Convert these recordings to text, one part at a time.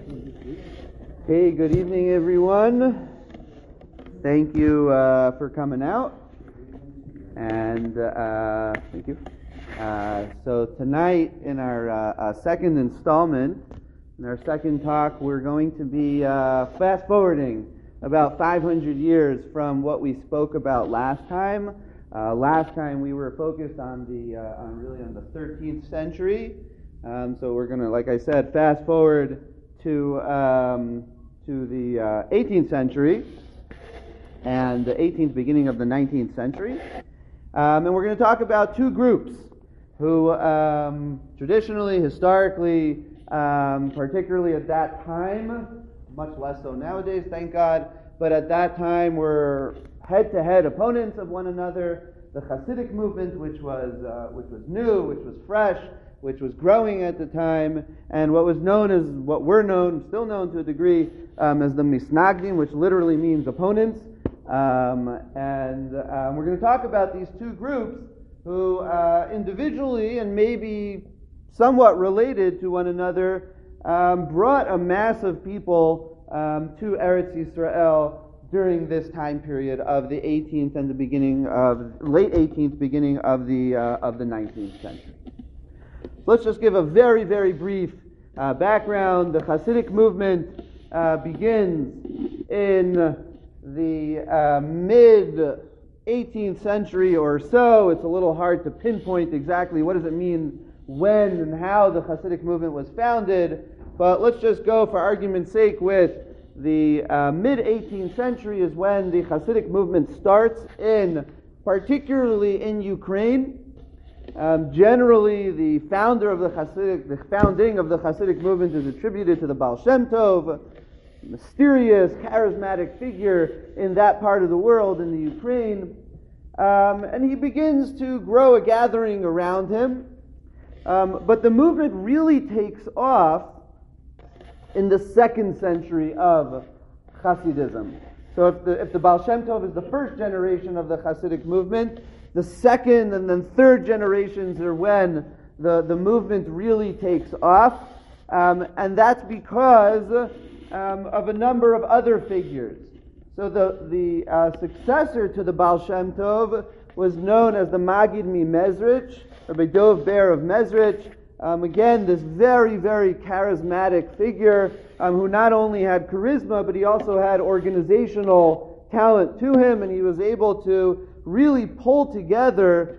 Hey, good evening, everyone. Thank you for coming out, and thank you. So tonight, in our second installment, in our second talk, we're going to be fast-forwarding about 500 years from what we spoke about last time. Last time we were focused on the 13th century. So we're going to, like I said, fast forward to the 18th century and the 18th, beginning of the 19th century. And we're going to talk about two groups who traditionally, historically, particularly at that time, much less so nowadays, thank God, but at that time were head-to-head opponents of one another. The Hasidic movement, which was new, which was fresh, which was growing at the time, and what we're still known to a degree, as the Misnagdim, which literally means opponents. And we're going to talk about these two groups who individually and maybe somewhat related to one another brought a mass of people to Eretz Yisrael during this time period of the 18th and the late 18th, beginning of the 19th century. Let's just give a very, very brief background. The Hasidic movement begins in the mid-18th century or so. It's a little hard to pinpoint exactly what does it mean when and how the Hasidic movement was founded, but let's just go, for argument's sake, with the mid-18th century is when the Hasidic movement starts, particularly in Ukraine. Generally, the founding of the Hasidic movement is attributed to the Baal Shem Tov, a mysterious, charismatic figure in that part of the world, in the Ukraine. And he begins to grow a gathering around him. But the movement really takes off in the 2nd century of Hasidism. So if the Baal Shem Tov is the first generation of the Hasidic movement, the second and then third generations are when the movement really takes off. And that's because of a number of other figures. So the successor to the Baal Shem Tov was known as the Magid MiMezrich, Rabbi Dov Ber of Mezrich. Again, this very, very charismatic figure who not only had charisma, but he also had organizational talent to him, and he was able to really pull together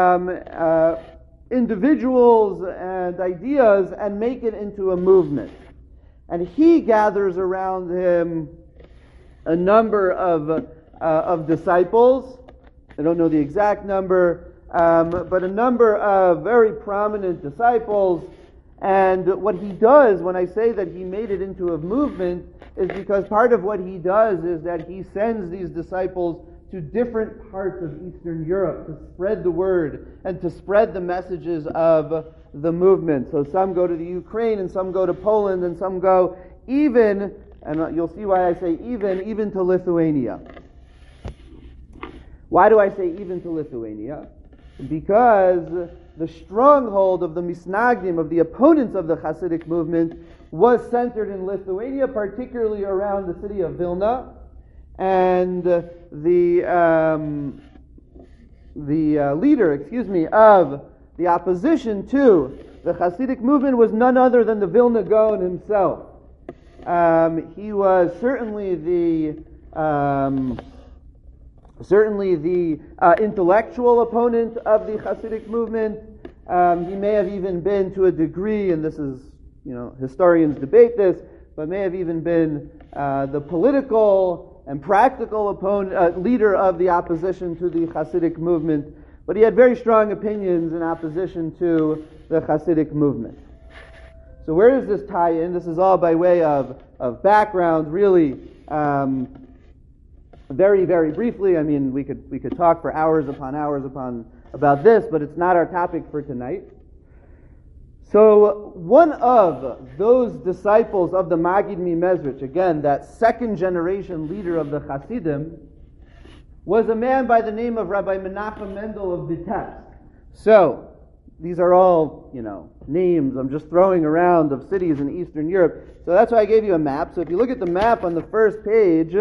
individuals and ideas and make it into a movement. And he gathers around him a number of disciples. I don't know the exact number, but a number of very prominent disciples. And what he does, when I say that he made it into a movement, is because part of what he does is that he sends these disciples to different parts of Eastern Europe to spread the word and to spread the messages of the movement. So some go to the Ukraine, and some go to Poland, and some go even, and you'll see why I say even to Lithuania. Why do I say even to Lithuania? Because the stronghold of the Misnagdim, of the opponents of the Hasidic movement, was centered in Lithuania, particularly around the city of Vilna, and the leader, of the opposition to the Hasidic movement was none other than the Vilna Gaon himself. He was certainly the intellectual opponent of the Hasidic movement. He may have even been, to a degree, and this is, historians debate this, but may have even been the political and practical leader of the opposition to the Hasidic movement. But he had very strong opinions in opposition to the Hasidic movement. So where does this tie in? This is all by way of background, really. Very, very briefly. I mean, we could talk for hours upon about this, but it's not our topic for tonight. So one of those disciples of the Magid MiMezrich, again, that 2nd generation leader of the Hasidim, was a man by the name of Rabbi Menachem Mendel of Vitebsk. So these are all, names I'm just throwing around of cities in Eastern Europe. So that's why I gave you a map. So if you look at the map on the first page,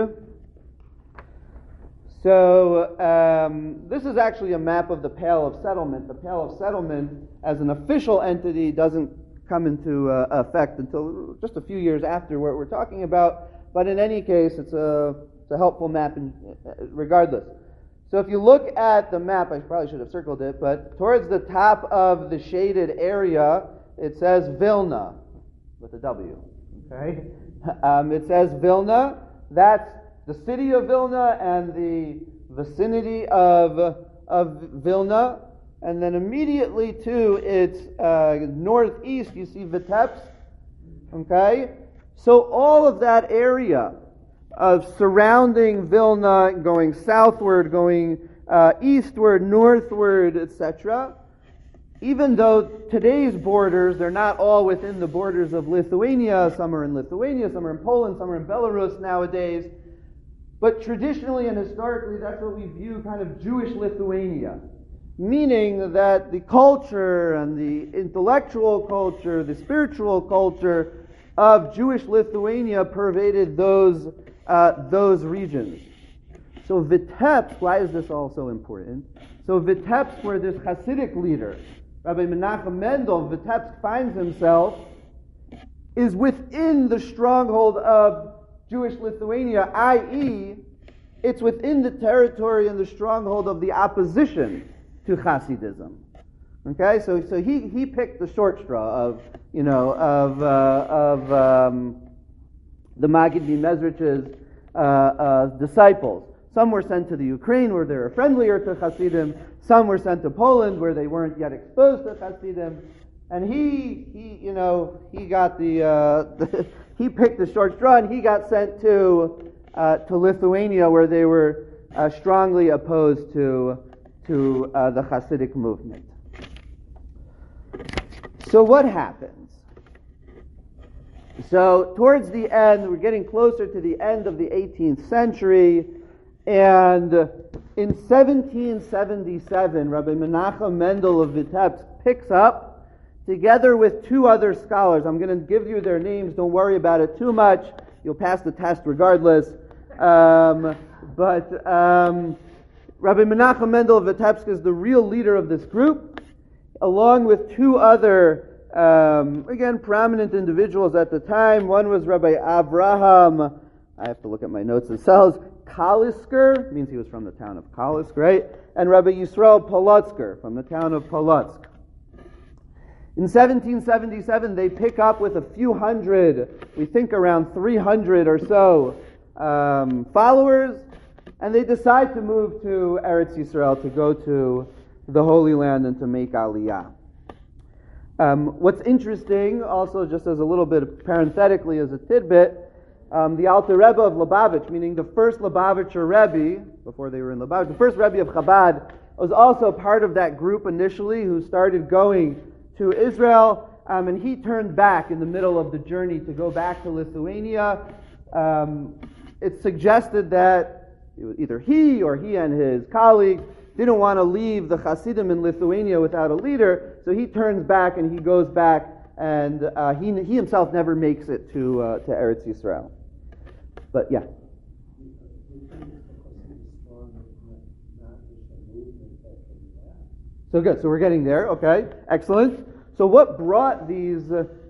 this is actually a map of the Pale of Settlement. The Pale of Settlement, as an official entity, doesn't come into effect until just a few years after what we're talking about. But in any case, it's a helpful map regardless. So if you look at the map, I probably should have circled it, but towards the top of the shaded area, it says Vilna, with a W. Okay? It says Vilna. That's the city of Vilna and the vicinity of Vilna. And then immediately to its northeast, you see Vitebsk. Okay? So all of that area of surrounding Vilna, going southward, going eastward, northward, etc. Even though today's borders, they're not all within the borders of Lithuania. Some are in Lithuania, some are in Poland, some are in Belarus nowadays. But traditionally and historically, that's what we view kind of Jewish Lithuania. Meaning that the culture and the intellectual culture, the spiritual culture of Jewish Lithuania pervaded those regions. So Vitebsk, why is this also important? So Vitebsk, where this Hasidic leader, Rabbi Menachem Mendel, Vitebsk finds himself, is within the stronghold of Jewish Lithuania, i.e., it's within the territory and the stronghold of the opposition to Hasidism. Okay, so he picked the short straw of the Maggid Mezrich's disciples. Some were sent to the Ukraine where they were friendlier to Hasidim. Some were sent to Poland where they weren't yet exposed to Hasidim. And he got he picked the short straw, and he got sent to Lithuania where they were strongly opposed to the Hasidic movement. So what happens? So towards the end, we're getting closer to the end of the 18th century, and in 1777, Rabbi Menachem Mendel of Vitebsk picks up, together with two other scholars. I'm going to give you their names, don't worry about it too much, you'll pass the test regardless. Rabbi Menachem Mendel of Vitebsk is the real leader of this group, along with two other again, prominent individuals at the time. One was Rabbi Avraham, I have to look at my notes themselves, Kalisker, means he was from the town of Kalisk, right? And Rabbi Yisrael Polotsker, from the town of Polotsk. In 1777, they pick up with a few hundred, we think around 300 or so, followers, and they decide to move to Eretz Yisrael, to go to the Holy Land and to make Aliyah. What's interesting, also just as a little bit parenthetically as a tidbit, the Alter Rebbe of Lubavitch, meaning the first Lubavitcher Rebbe, before they were in Lubavitch, the first Rebbe of Chabad, was also part of that group initially who started going to Israel, and he turned back in the middle of the journey to go back to Lithuania. It's suggested that either he or he and his colleagues didn't want to leave the Hasidim in Lithuania without a leader, so he turns back and he goes back, and he himself never makes it to Eretz Yisrael. But yeah. So good. So we're getting there. Okay, excellent. So what brought these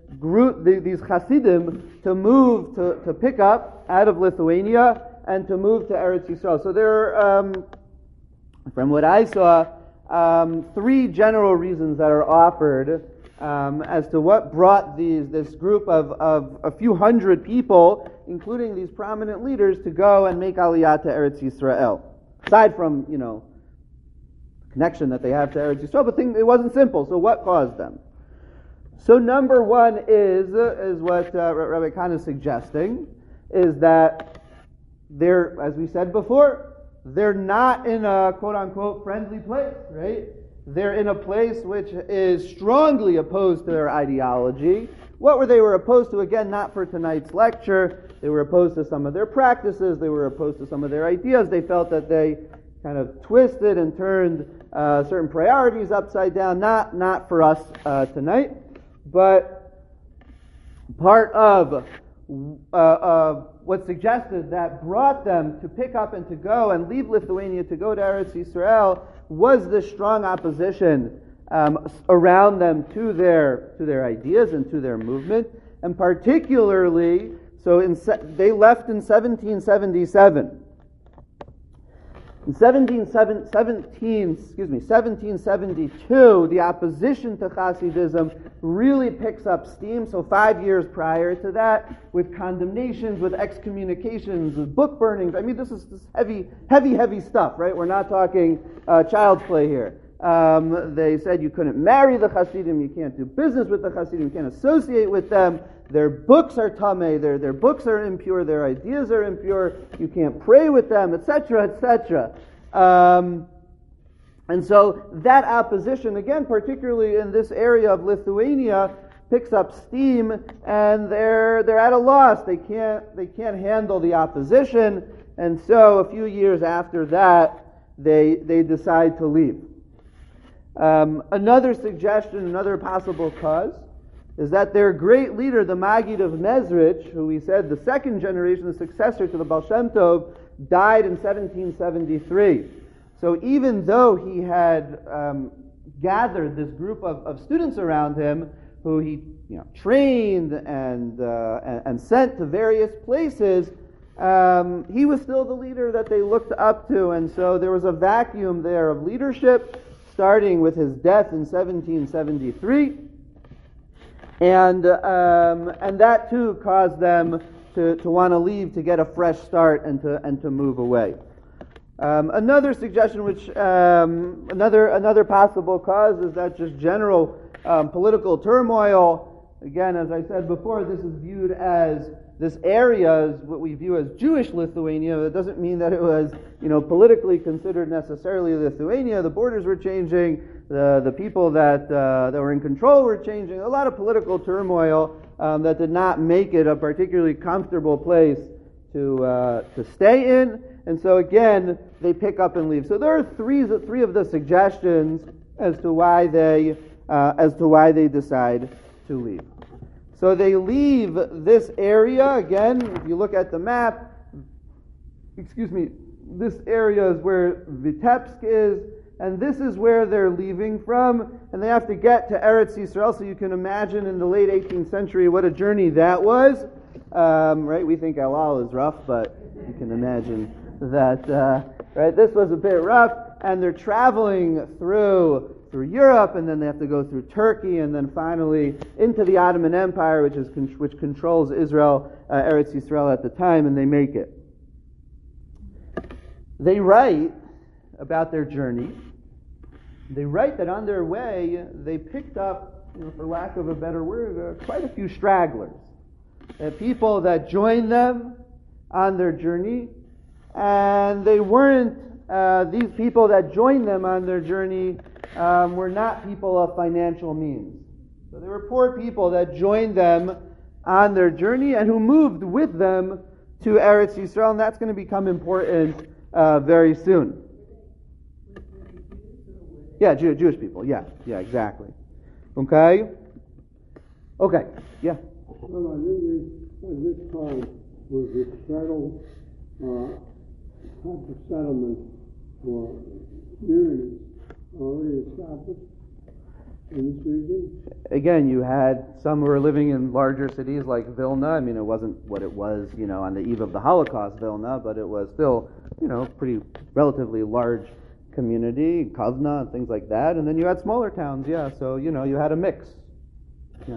Hasidim to move to pick up out of Lithuania and to move to Eretz Yisrael? So there are, from what I saw, three general reasons that are offered as to what brought this group of a few hundred people, including these prominent leaders, to go and make Aliyah to Eretz Yisrael. Aside from, connection that they have to Eretz Yisrael, but it wasn't simple. So what caused them? So number one is what Rabbi Khan is suggesting, is that they're, as we said before, they're not in a quote-unquote friendly place, right? They're in a place which is strongly opposed to their ideology. What they were opposed to, again, not for tonight's lecture, they were opposed to some of their practices, they were opposed to some of their ideas. They felt that they kind of twisted and turned certain priorities upside down. Not for us tonight, but part of what's suggested that brought them to pick up and to go and leave Lithuania to go to Eretz Yisrael was this strong opposition around them to their ideas and to their movement, and particularly, they left in 1777. In 1772, the opposition to Hasidism really picks up steam. So 5 years prior to that, with condemnations, with excommunications, with book burnings. I mean, this is heavy stuff, right? We're not talking child's play here. They said you couldn't marry the Hasidim, you can't do business with the Hasidim, you can't associate with them. Their books are tameh, their books are impure, their ideas are impure, you can't pray with them, etc., etc. And so that opposition, again, particularly in this area of Lithuania, picks up steam, and they're at a loss. They can't handle the opposition, and so a few years after that, they decide to leave. Another suggestion, another possible cause, is that their great leader, the Maggid of Mezrich, who we said the second generation, the successor to the Baal Shem Tov, died in 1773. So even though he had gathered this group of students around him, who he trained and sent to various places, he was still the leader that they looked up to, and so there was a vacuum there of leadership, starting with his death in 1773. And that too caused them to want to leave, to get a fresh start, and to move away. Another suggestion, which another possible cause, is that just general political turmoil. Again, as I said before, this is viewed as this area is what we view as Jewish Lithuania. That doesn't mean that it was politically considered necessarily Lithuania. The borders were changing. The people that were in control were changing. A lot of political turmoil that did not make it a particularly comfortable place to stay in. And so again, they pick up and leave. So there are three of the suggestions as to why they decide to leave. So they leave this area. Again, if you look at the map, this area is where Vitebsk is, and this is where they're leaving from, and they have to get to Eretz Yisrael. So you can imagine in the late 18th century what a journey that was. Right? We think El Al is rough, but you can imagine that this was a bit rough, and they're traveling through Europe, and then they have to go through Turkey, and then finally into the Ottoman Empire, which controls Israel, Eretz Yisrael at the time, and they make it. They write about their journey. They write that on their way they picked up, for lack of a better word, quite a few stragglers, people that joined them on their journey, and they weren't. These people that joined them on their journey were not people of financial means. So they were poor people that joined them on their journey and who moved with them to Eretz Yisrael, and that's going to become important very soon. Yeah, Jewish people. Yeah, exactly. Okay, yeah. Well, at this time, was the type of settlement for communities already established in this region? Again, you had some who were living in larger cities like Vilna. I mean, it wasn't what it was, on the eve of the Holocaust, Vilna, but it was still, pretty relatively large community, Kovna and things like that. And then you had smaller towns, yeah. So, you had a mix. Yeah.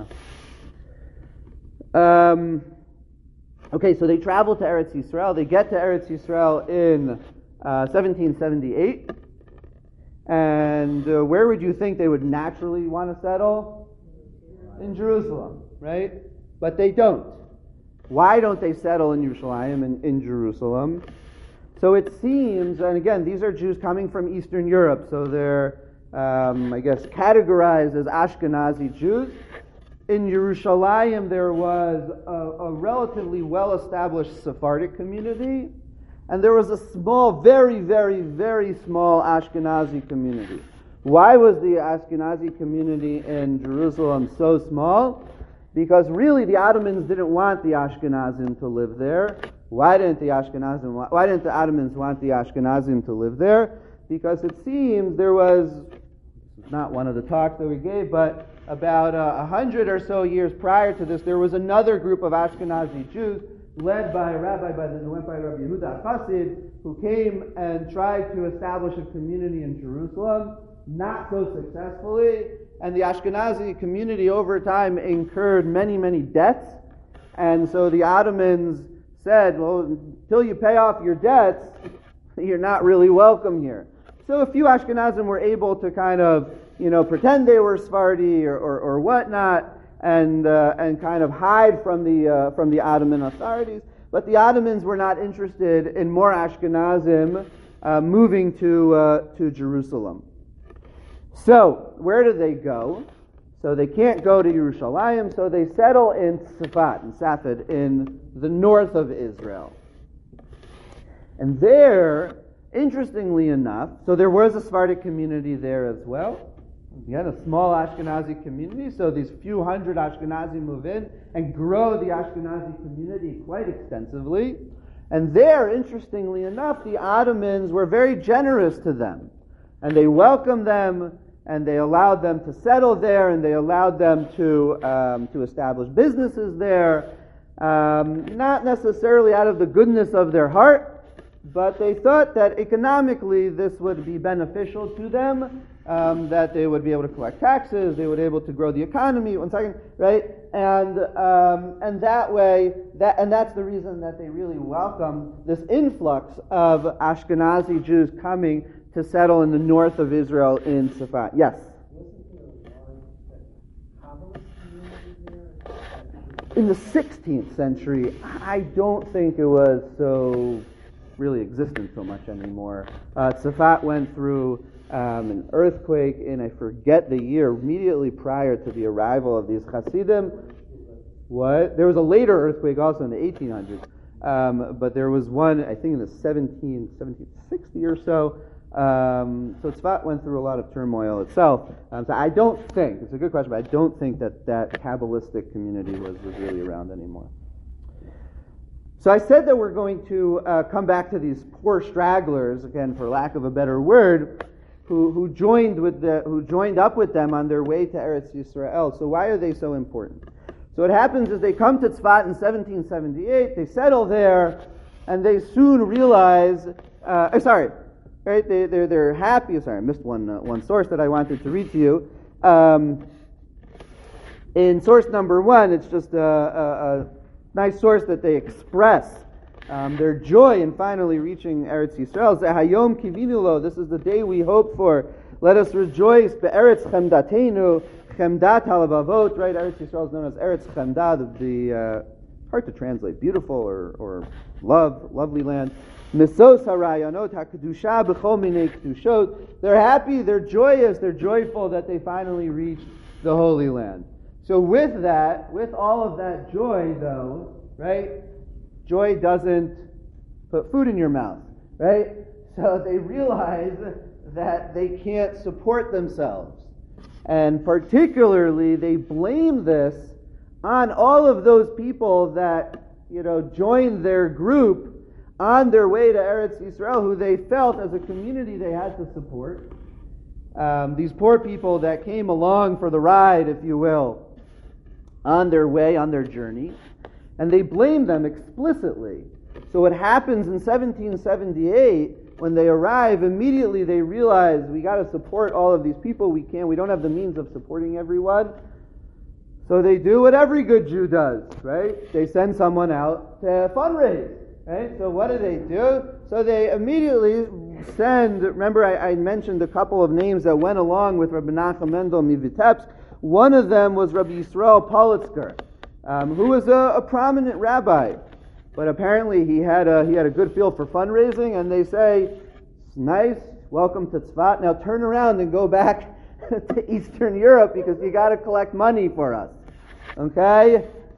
Okay, so they travel to Eretz Yisrael. They get to Eretz Yisrael in 1778. And where would you think they would naturally want to settle? In Jerusalem, right? But they don't. Why don't they settle in Yerushalayim and in Jerusalem? So it seems, and again, these are Jews coming from Eastern Europe, so they're, categorized as Ashkenazi Jews. In Yerushalayim, there was a relatively well-established Sephardic community, and there was a small, very, very, very small Ashkenazi community. Why was the Ashkenazi community in Jerusalem so small? Because really the Ottomans didn't want the Ashkenazim to live there. Why didn't the Ottomans want the Ashkenazim to live there? Because it seems there was, not one of the talks that we gave, but about 100 or so years prior to this, there was another group of Ashkenazi Jews led by a rabbi who went by Rabbi Yehuda Chassid, who came and tried to establish a community in Jerusalem, not so successfully, and the Ashkenazi community over time incurred many, many debts, and so the Ottomans said, well, until you pay off your debts, you're not really welcome here. So a few Ashkenazim were able to kind of, pretend they were Sephardi or whatnot, and kind of hide from the Ottoman authorities. But the Ottomans were not interested in more Ashkenazim moving to Jerusalem. So where do they go? So they can't go to Yerushalayim, so they settle in Safed, in the north of Israel. And there, interestingly enough, so there was a Sephardic community there as well. Again, a small Ashkenazi community, so these few hundred Ashkenazi move in and grow the Ashkenazi community quite extensively. And there, interestingly enough, the Ottomans were very generous to them. And they welcomed them, and they allowed them to settle there, and they allowed them to establish businesses there, not necessarily out of the goodness of their heart, but they thought that economically this would be beneficial to them, that they would be able to collect taxes, they would be able to grow the economy. One second, right? And that way, that's the reason that they really welcome this influx of Ashkenazi Jews coming to settle in the north of Israel in Safat. Yes? In the 16th century, I don't think it was so really existent so much anymore. Safat went through an earthquake in, I forget the year, immediately prior to the arrival of these Hasidim. What? There was a later earthquake also in the 1800s, but there was one, I think, in the 1760 or so. So Tzfat went through a lot of turmoil itself. So I don't think, it's a good question, but I don't think that Kabbalistic community was really around anymore. So I said that we're going to come back to these poor stragglers, again, for lack of a better word, who joined up with them on their way to Eretz Yisrael. So why are they so important? So what happens is they come to Tzfat in 1778, they settle there, and they soon realize, right? They're happy. Sorry, I missed one source that I wanted to read to you. In source number 1, it's just a nice source that they express their joy in finally reaching Eretz Yisrael. Hayom kivinu lo. This is the day we hope for. Let us rejoice. Be'eretz chemdatenu, chemdat halavavot. Right, Eretz Yisrael is known as Eretz Chemda, the hard to translate, beautiful or lovely land. Misos harayonot hakdusha b'chol minei kedushot. They're happy, they're joyous, they're joyful that they finally reached the Holy Land. So with all of that joy, though, right? Joy doesn't put food in your mouth, right? So they realize that they can't support themselves. And particularly, they blame this on all of those people that, joined their group on their way to Eretz Yisrael, who they felt as a community they had to support. These poor people that came along for the ride, if you will, on their way, on their journey, and they blame them explicitly. So what happens in 1778, when they arrive, immediately they realize we got to support all of these people. We don't have the means of supporting everyone. So they do what every good Jew does, right? They send someone out to fundraise, right? So what do? So they immediately send, remember I mentioned a couple of names that went along with Rabbi Nachum Mendel Mivitebsk. One of them was Rabbi Yisrael Politzker, who was a prominent rabbi, but apparently he had a good feel for fundraising, and they say, nice, welcome to Tzfat, now turn around and go back to Eastern Europe because you got to collect money for us. Okay?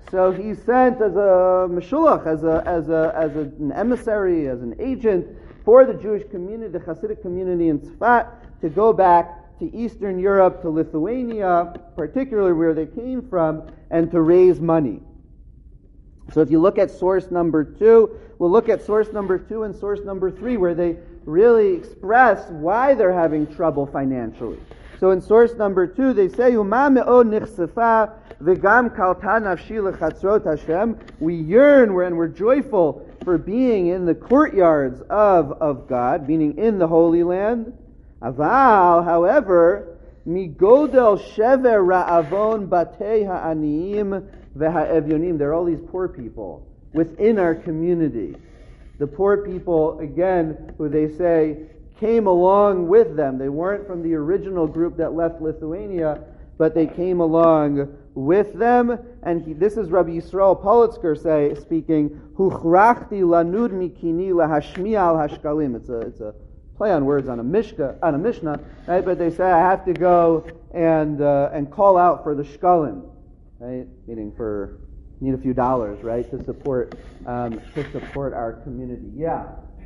So he's sent as a meshulach, as an emissary, as an agent for the Jewish community, the Hasidic community in Tzfat, to go back to Eastern Europe, to Lithuania, particularly where they came from, and to raise money. So if you look at source number 2, we'll look at source number 2 and source number 3, where they really express why they're having trouble financially. So in source number 2, they say, "Uma me'od nichsefa v'gam kalta nafshi lechatzrot Hashem." We yearn and we're joyful for being in the courtyards of God, meaning in the Holy Land. Aval, however, migodel shever ra'avon batei ha'aniyim v'ha'evyonim. There are all these poor people within our community. The poor people, again, who they say came along with them. They weren't from the original group that left Lithuania, but they came along with them. And this is Rabbi Yisrael Politzker speaking, "Huchrachti lanud mikini lahashmiya al hashkalim." It's a play on words on a Mishnah, right? But they say I have to go and call out for the shkalim, right? Meaning need a few dollars, right, to support our community. Yeah.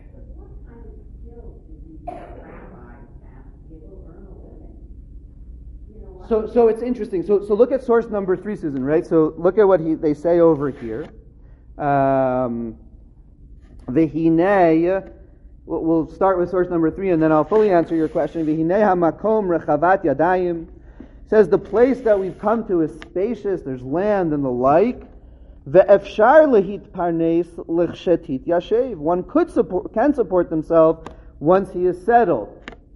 So it's interesting. So look at source number 3, Susan, right? So look at what they say over here. V'hinei, we'll start with source number 3, and then I'll fully answer your question. V'hinei hamakom rechavat yadayim. Says the place that we've come to is spacious. There's land and the like. Ve'efshar lehit parnes l'chshetit yashev. One can support themselves once he is settled.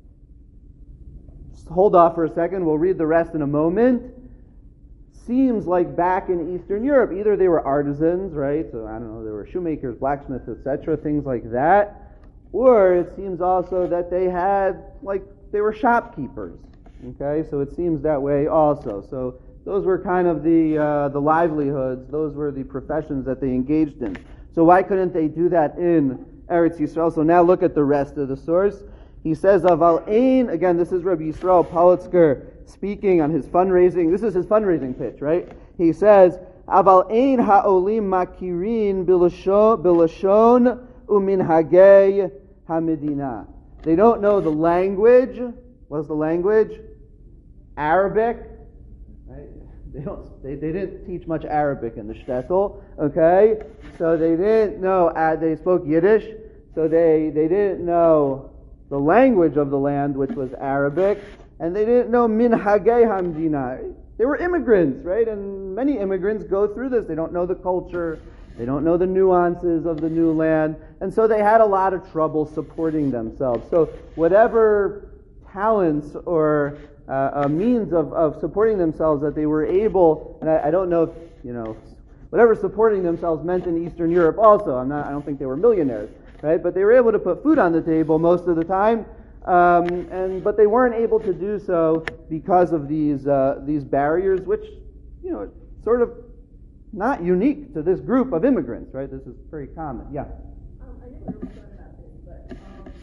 Hold off for a second, we'll read the rest in a moment. Seems like back in Eastern Europe, either they were artisans, right? So I don't know, they were shoemakers, blacksmiths, etc., things like that. Or it seems also that they were shopkeepers. Okay, so it seems that way also. So those were kind of the livelihoods, those were the professions that they engaged in. So why couldn't they do that in Eretz Yisrael? So now look at the rest of the source. He says, Aval ein, again, this is Rabbi Yisrael Politzker speaking on his fundraising. This is his fundraising pitch, right? He says, Aval ein ha'olim makirin bilashon uminhagei hamedina. They don't know the language. What's the language? Arabic. Right? They didn't teach much Arabic in the shtetl, okay? So they didn't know, they spoke Yiddish, so they didn't know the language of the land, which was Arabic, and they didn't know minhagei hamdina. They were immigrants, right? And many immigrants go through this. They don't know the culture, they don't know the nuances of the new land, and so they had a lot of trouble supporting themselves. So whatever talents or a means of supporting themselves that they were able, and I don't know if, whatever supporting themselves meant in Eastern Europe also. I don't think they were millionaires. Right? But they were able to put food on the table most of the time, but they weren't able to do so because of these barriers, which sort of not unique to this group of immigrants. Right? This is very common. Yeah. I never really thought about this,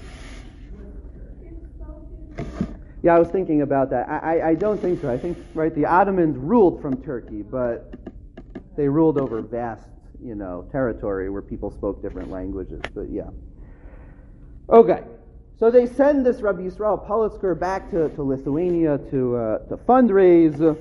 but was Turkey? Yeah, I was thinking about that. I don't think so. I think the Ottomans ruled from Turkey, but they ruled over vast territory where people spoke different languages, but yeah. Okay, so they send this Rabbi Yisrael Politzker back to Lithuania to fundraise,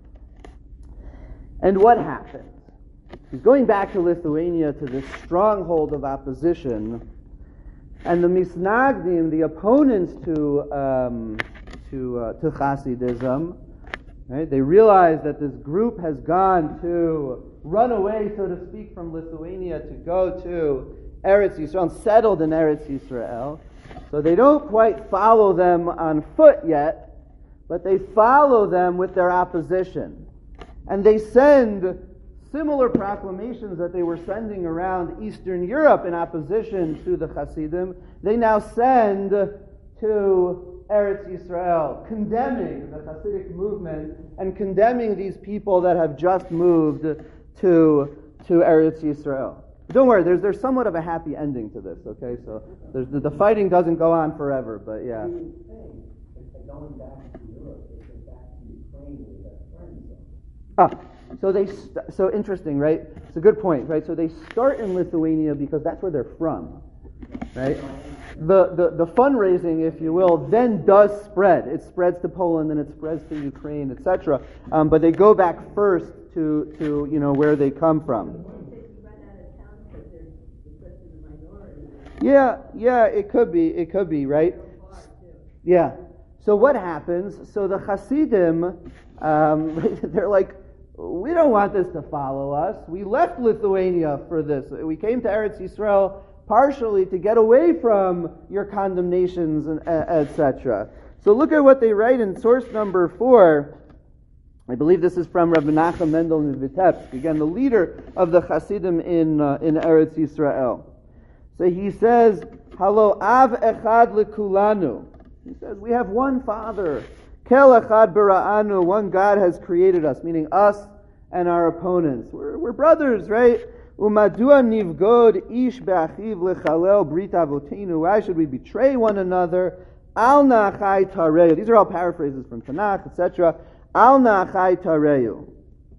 and what happens? He's going back to Lithuania to this stronghold of opposition, and the Misnagdim, the opponents to Hasidism, right? They realize that this group has gone to run away, so to speak, from Lithuania to go to Eretz Yisrael, settled in Eretz Yisrael. So they don't quite follow them on foot yet, but they follow them with their opposition. And they send similar proclamations that they were sending around Eastern Europe in opposition to the Hasidim. They now send to Eretz Yisrael, condemning the Hasidic movement and condemning these people that have just moved to Eretz Yisrael. Don't worry, there's somewhat of a happy ending to this, okay? So the fighting doesn't go on forever, but yeah. Going back to Europe, they go back to Ukraine with their friends. So interesting, right? It's a good point, right? So they start in Lithuania because that's where they're from, right? The fundraising, if you will, then does spread. It spreads to Poland, and it spreads to Ukraine, etc. But they go back first to where they come from. Yeah, it could be, right? Yeah. So what happens? So the Hasidim, they're like, we don't want this to follow us. We left Lithuania for this. We came to Eretz Yisrael partially to get away from your condemnations, and etc. So look at what they write in source number 4. I believe this is from Rabbi Menachem Mendel Vitebsk, again, the leader of the Hasidim in Eretz Yisrael. So he says, Halo Av Echad Lekulanu. He says, we have one Father. Kel Echad Bara'anu. One God has created us, meaning us and our opponents. We're brothers, right? Umadua nivgod ish be'achiv lechalel brit avotenu. Why should we betray one another? Al na'achai tareyu. These are all paraphrases from Tanakh, etc. Al na'achai tareyu.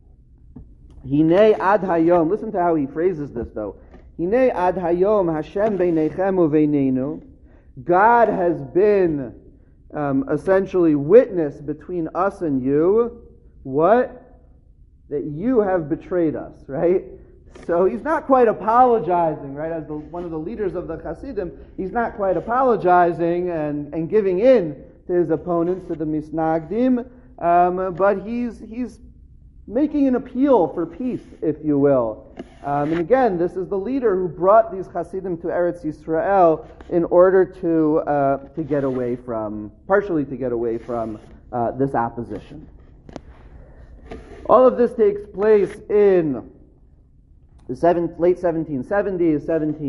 Hinei ad hayom. Listen to how he phrases this, though. Hinei ad hayom Hashem beinechem uveinenu. God has been essentially witness between us and you. What? That you have betrayed us, right? So he's not quite apologizing, right? As one of the leaders of the Hasidim, he's not quite apologizing and giving in to his opponents, to the Misnagdim, but he's making an appeal for peace, if you will. And again, this is the leader who brought these Hasidim to Eretz Yisrael in order to get away from, partially to get away from this opposition. All of this takes place in the late 1770s,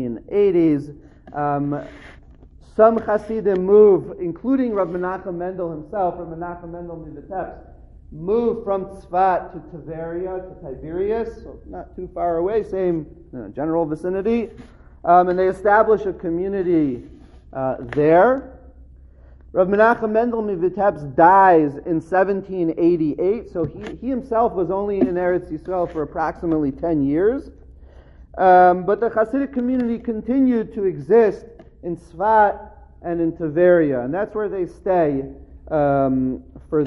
1780s. Some Hasidim move, including Rav Menachem Mendel himself, Rav Menachem Mendel Mivitebsk, move from Tzfat to Tiberia, to Tiberias, so not too far away, same general vicinity. And they establish a community there. Rav Menachem Mendel Mivitebsk dies in 1788, so he himself was only in Eretz Yisrael for approximately 10 years. But the Hasidic community continued to exist in Tzfat and in Tiberia, and that's where they stay for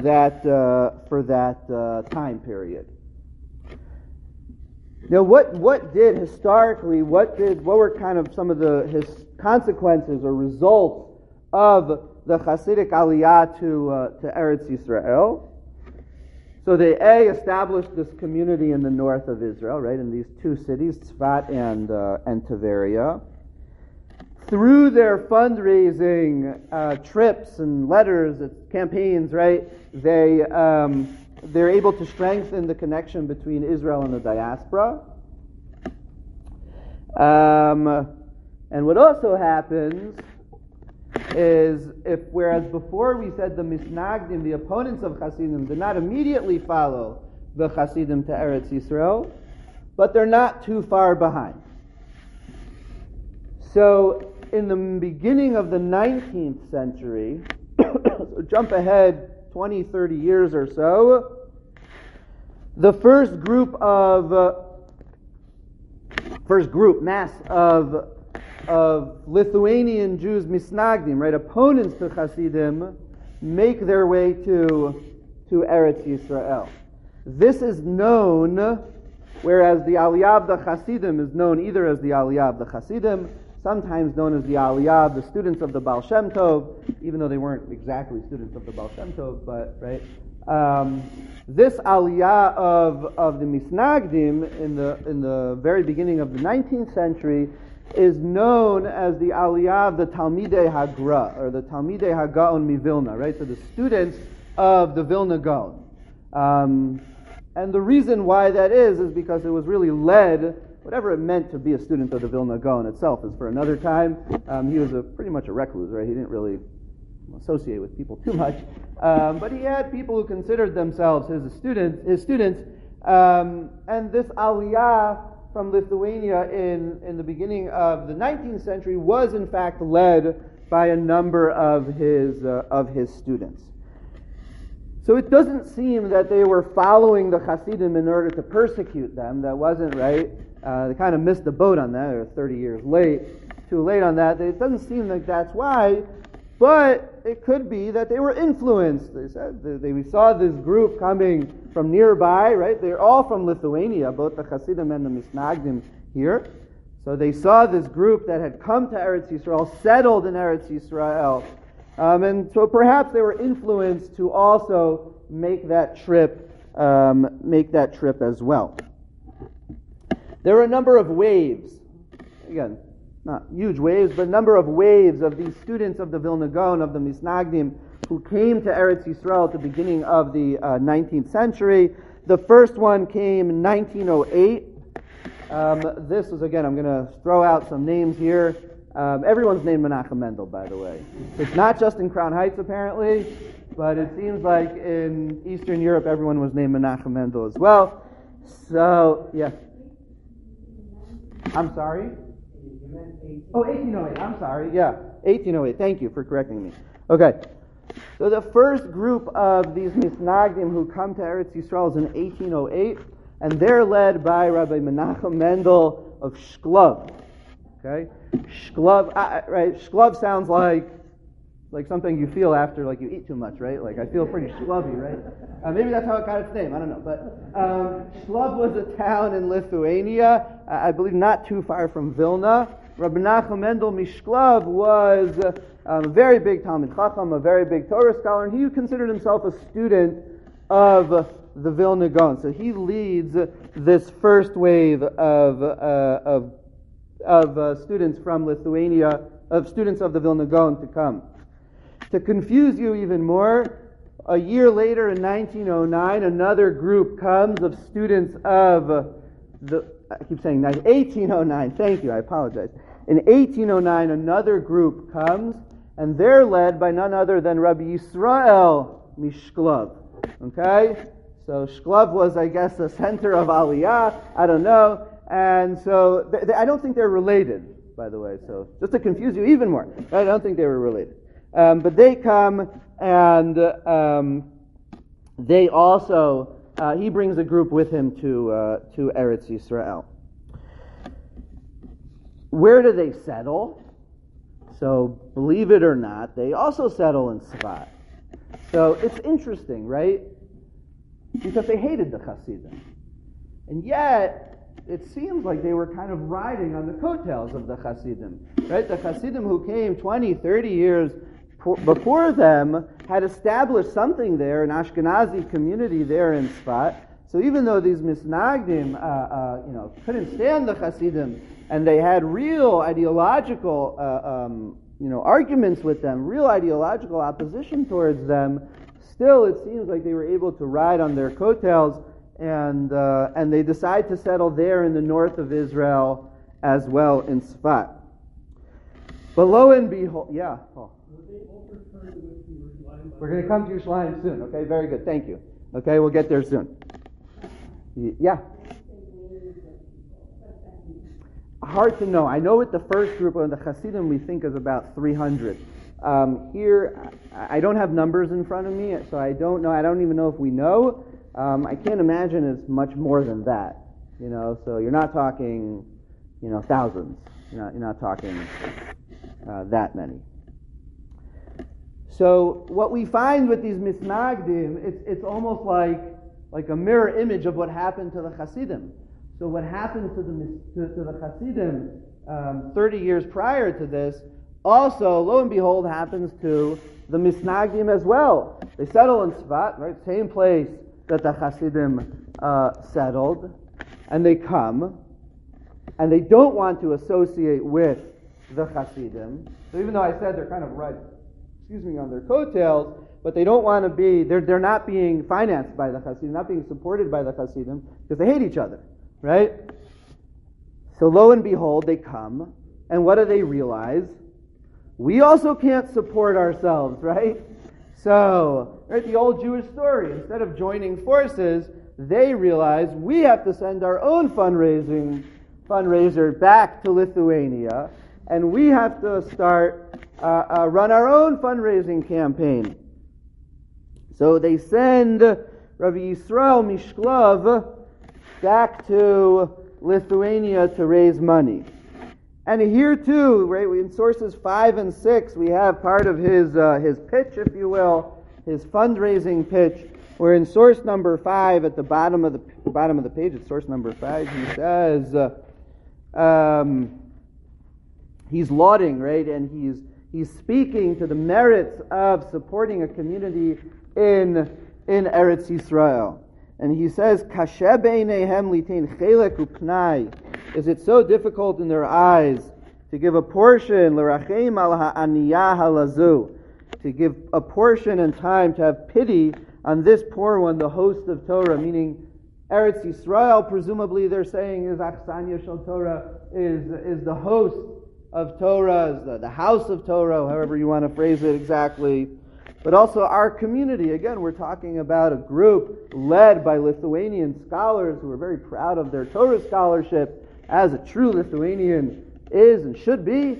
that time period. Now, what did historically? What were kind of some of his consequences or results of the Hasidic Aliyah to Eretz Yisrael? So they established this community in the north of Israel, right, in these two cities, Tzfat and Tiberia. Through their fundraising trips and letters, campaigns, right, they're able to strengthen the connection between Israel and the diaspora. And what also happens is, whereas before we said the Misnagdim, the opponents of Hasidim, did not immediately follow the Hasidim to Eretz Yisrael, but they're not too far behind. So in the beginning of the 19th century, so jump ahead 20, 30 years or so, the first mass of Lithuanian Jews, Misnagdim, right, opponents to Hasidim, make their way to Eretz Yisrael. This is known, whereas the Aliyah of the Hasidim is known either as the Aliyah of the Hasidim, sometimes known as the Aliyah of the students of the Baal Shem Tov, even though they weren't exactly students of the Baal Shem Tov, but, right? This Aliyah of the Misnagdim in the very beginning of the 19th century is known as the Aliyah of the Talmidei Hagra, or the Talmidei HaGaon Mivilna, right? So the students of the Vilna Gaon. And the reason why that is because it was really led, whatever it meant to be a student of the Vilna Gaon itself is for another time. He was pretty much a recluse, right? He didn't really associate with people too much. But he had people who considered themselves his students. And this Aliyah from Lithuania in the beginning of the 19th century was in fact led by a number of his students. So it doesn't seem that they were following the Hasidim in order to persecute them. That wasn't right. They kind of missed the boat on that. They were 30 years too late on that. It doesn't seem like that's why, but it could be that they were influenced. They said we saw this group coming from nearby, right? They're all from Lithuania, both the Hasidim and the Misnagdim here. So they saw this group that had come to Eretz Yisrael, settled in Eretz Yisrael, and so perhaps they were influenced to also make that trip as well. There were a number of waves, again, not huge waves, but a number of waves of these students of the Vilna Gaon, of the Misnagdim, who came to Eretz Yisrael at the beginning of the 19th century. The first one came in 1908. This is, again, I'm going to throw out some names here. Everyone's named Menachem Mendel, by the way. It's not just in Crown Heights, apparently, but it seems like in Eastern Europe, everyone was named Menachem Mendel as well. So, yeah. I'm sorry? Oh, 1808. I'm sorry. Yeah, 1808. Thank you for correcting me. Okay. So the first group of these Misnagdim who come to Eretz Yisrael is in 1808, and they're led by Rabbi Menachem Mendel of Shklov. Okay? Shklov, right? Shklov sounds like something you feel after, like you eat too much, right? Like I feel pretty shlovy, right? Maybe that's how it got its name. I don't know. But Shklov was a town in Lithuania, I believe not too far from Vilna. Rabbi Menachem Mendel Mishklov was a very big Talmid Chacham, a very big Torah scholar, and he considered himself a student of the Vilna Gaon. So he leads this first wave of students from Lithuania, of students of the Vilna Gaon to come. To confuse you even more, a year later in 1909, another group comes of students of I keep saying 1809, thank you, I apologize. In 1809, another group comes, and they're led by none other than Rabbi Yisrael Mishklov. Okay? So Shklov was, I guess, the center of Aliyah, I don't know, and so I don't think they're related, by the way, so just to confuse you even more, I don't think they were related. But they come, and they also, he brings a group with him to Eretz Yisrael. Where do they settle? So, believe it or not, they also settle in Sfat. So, it's interesting, right? Because they hated the Hasidim. And yet, it seems like they were kind of riding on the coattails of the Hasidim. Right? The Hasidim who came 20, 30 years before them had established something there, an Ashkenazi community there in Sfat. So even though these Misnagdim, couldn't stand the Hasidim, and they had real ideological, arguments with them, real ideological opposition towards them, still it seems like they were able to ride on their coattails, and they decide to settle there in the north of Israel as well in Sfat. But lo and behold, yeah. Oh. We're going to come to Yerushalayim soon. Okay, very good. Thank you. Okay, we'll get there soon. Yeah. Hard to know. I know with the first group of the Hasidim we think is about 300. Here, I don't have numbers in front of me, so I don't know. I don't even know if we know. I can't imagine it's much more than that. So you're not talking, thousands. You're not talking that many. So what we find with these Misnagdim, it's almost like a mirror image of what happened to the Hasidim. So what happened to the Hasidim 30 years prior to this, also, lo and behold, happens to the Misnagdim as well. They settle in Sfat, right? Same place that the Hasidim settled, and they come, and they don't want to associate with the Hasidim. So even though I said they're kind of on their coattails, but they don't want to be, they're not being financed by the Hasidim, not being supported by the Hasidim, because they hate each other, right? So lo and behold, they come, and what do they realize? We also can't support ourselves, right? So, right, the old Jewish story, instead of joining forces, they realize we have to send our own fundraiser back to Lithuania, and we have to run our own fundraising campaign. So they send Rabbi Yisrael Mishklov back to Lithuania to raise money. And here too, right, in sources 5 and 6, we have part of his pitch, if you will, his fundraising pitch, where in source number 5, at the bottom of the page, at source number 5, he says, he's lauding, right, and he's speaking to the merits of supporting a community in Eretz Yisrael. And he says, Kashe beinehem litain chelek upnai. Is it so difficult in their eyes to give a portion, l'rachem al ha'aniyah halazu, to give a portion and time to have pity on this poor one, the host of Torah, meaning Eretz Yisrael, presumably they're saying is Achsanya Shel Torah, is the host of Torah, is the house of Torah, however you want to phrase it exactly. But also our community. Again, we're talking about a group led by Lithuanian scholars who are very proud of their Torah scholarship, as a true Lithuanian is and should be.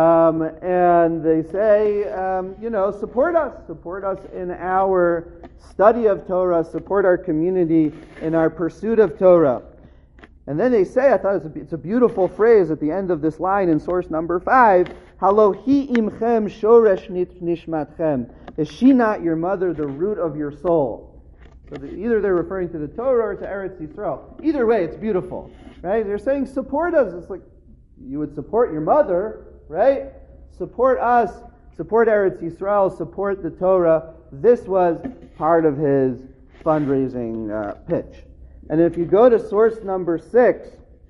And they say, support us in our study of Torah, support our community in our pursuit of Torah. And then they say, I thought it's a beautiful phrase at the end of this line in source number 5, Halo hi imchem shoresh nishmatchem. Is she not your mother, the root of your soul? So either they're referring to the Torah or to Eretz Yisrael. Either way, it's beautiful, right? They're saying, support us. It's like, you would support your mother, right? Support us, support Eretz Yisrael, support the Torah. This was part of his fundraising pitch. And if you go to source number 6